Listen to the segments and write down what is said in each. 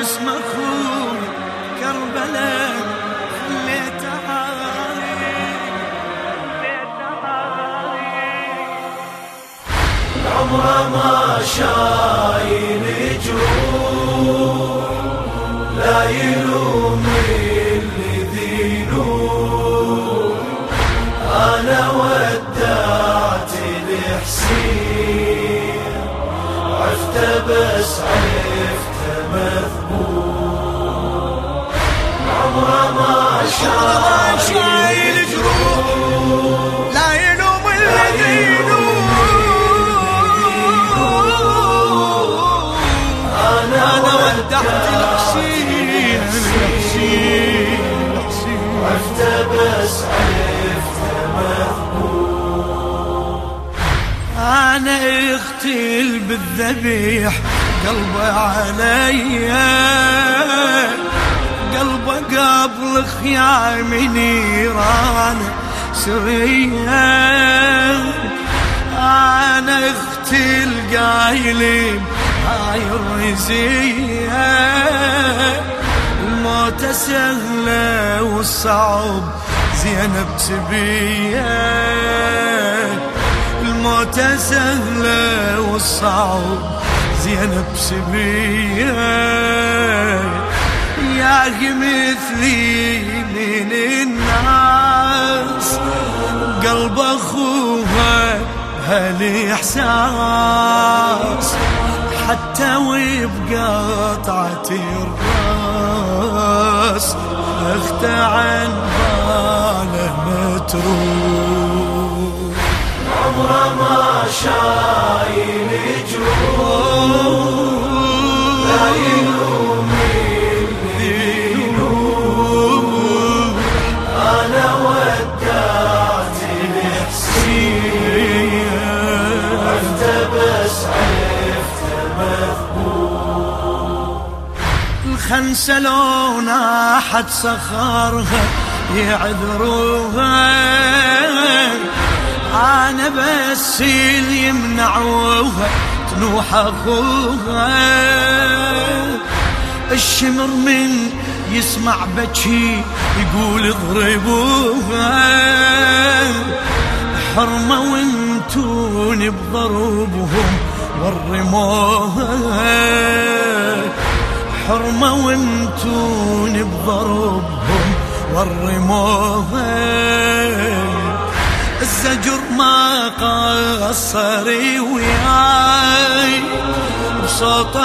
جسم اخوي كربلاء خليته عاري عمره ما شايل جروح لا يلوم اللي ذي نور. انا ودعت الحسين عفته بس عفته مذبوح. عمره ما شايل جروح لا يلوم الذي أنا ودعت الحسين عفته بس عفته مذبوح. أنا اغتل بالذبيح قلبه عليا قلبه قبل خيام نيران سرية. أنا اغتل قايلين هاي الرزية الموت سهلة والصعب زينب سبية. الموت سهلة والصعب زينب سبية. يا مثلي من الناس قلب أخوها هالإحساس حتى وبقطعة الراس أخته عن باله متروك. عمره ما شايل جروح لا يلوم اللي نور. أنا ودعت الحسين عفته بس عفته مذبوح. الخنسة لو ناحت صخرها يعذروها أنا بس اللي يمنعوها تنوح أخوها. الشمر من يسمع بكي يقول اضربوها حرمة وانتون بضربهم ورموها. حرمة وانتون بضربهم ورموها. الزجر ما قصري وياي بصوته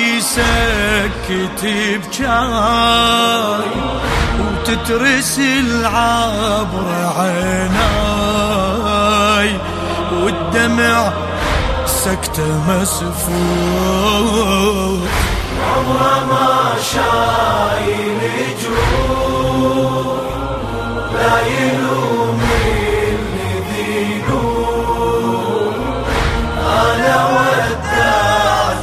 ويسكت بجاي وتترس العبر عيناي والدمع سكته مسفوح. عمره ما شايل جروح لا يلوم اللي ذي نور. أنا ودعت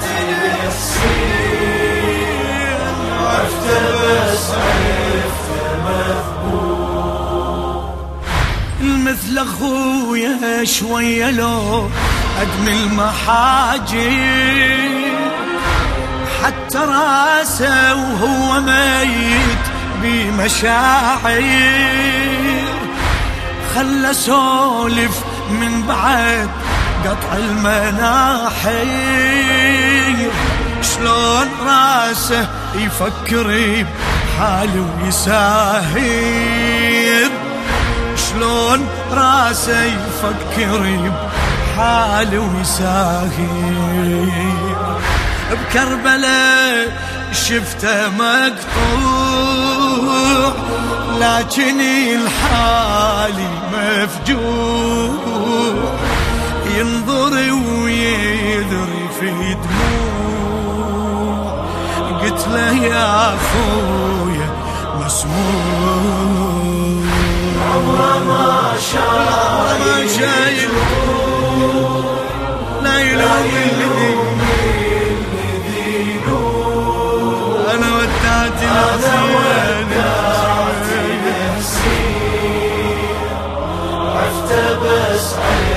الحسين عفته بس عفته مذبوح. مثل أخويا شوية لو أدمي المحاجر حتى راسه وهو ميت بمشاعر خلى سولف من بعد قطع المناحير. شلون راسه يفكر بحاله ويساهر. شلون راسه يفكر بحاله ويساهر. بكربلاء شفته مقطوع لكن الحالي مفجوع. ينظر ويدري في دموع قلت له يا أخويا مسموع. عمره ما شايل لا يلوم اللي أنا ودعت الحسين عفته بس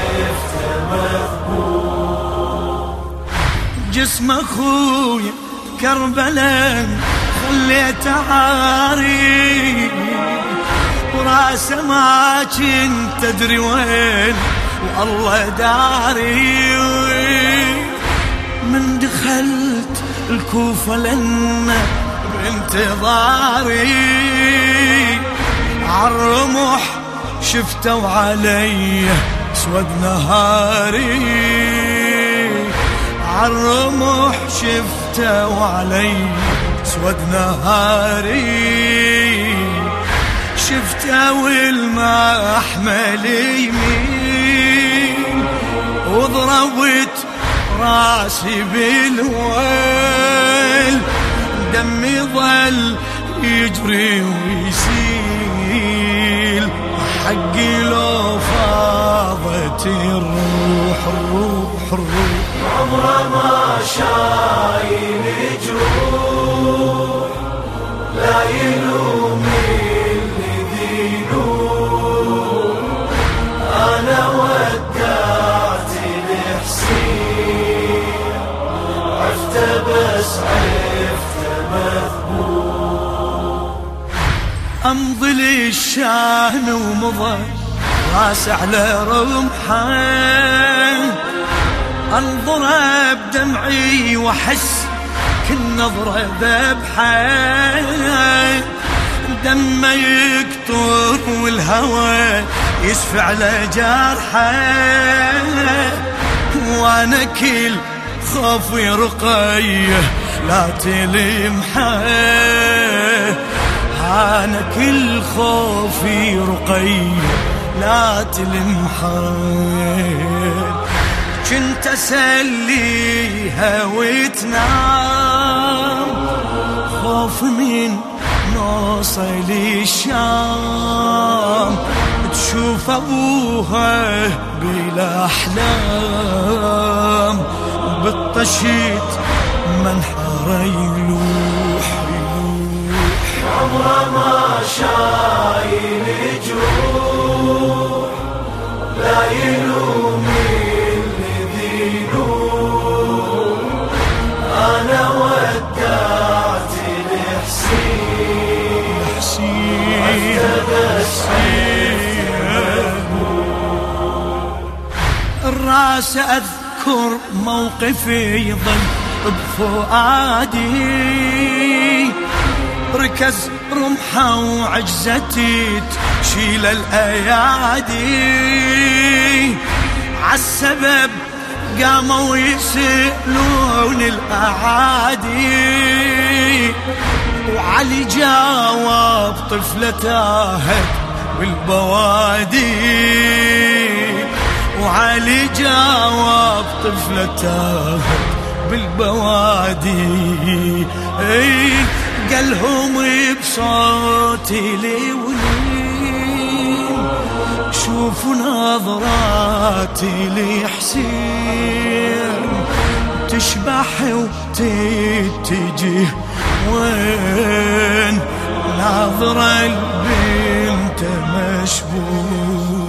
عفته مذبوح. جسم أخويا كربلاء خليته عاري وراسه ما كنت تدري وين والله داري. من دخلت الكوفة لنا بانتظاري عالرمح شفتوا علي اسود نهاري عالرمح شفتوا علي اسود نهاري شفتوا المحمل يمين وضربت راسي بالويل دمي ظل يجري ويسيل حقي لو فاضت الروح الروح الروح عمره ما شايل جروح لا يلوم اللي دينوه انا ودعت الحسين عفته بس عفته مذبوح امضي للشان ومضى راس على رمحه انظره بدمعي واحس كل نظره ذبحه دمه يكتر والهوى يسفع على جرحه وانا كل خوفي رقيه لا تلمحه انا كل خوفي رقيه لا تلمحه كنت اسليها وتنام خوف من نوصل الشام تشوف ابوها بالاحلام بالطشيت منحر يلوح عمره ما شايل جروح لا يلوم اللي دينوه انا ودعت الحسين الراس اذكر موقفي يظل بفؤادي ركز رمحه وعجزتي تشيل الايادي عالسبب قاموا يسألون الاعادي وعلي جاوب طفلة تاهت بالبوادي وعلي جاوب طفلة تاهت بالبوادي قالهم بصوتي لولين شوفوا نظراتي لحسين تشبح وتتجه وين ناظرة البنت مشبوه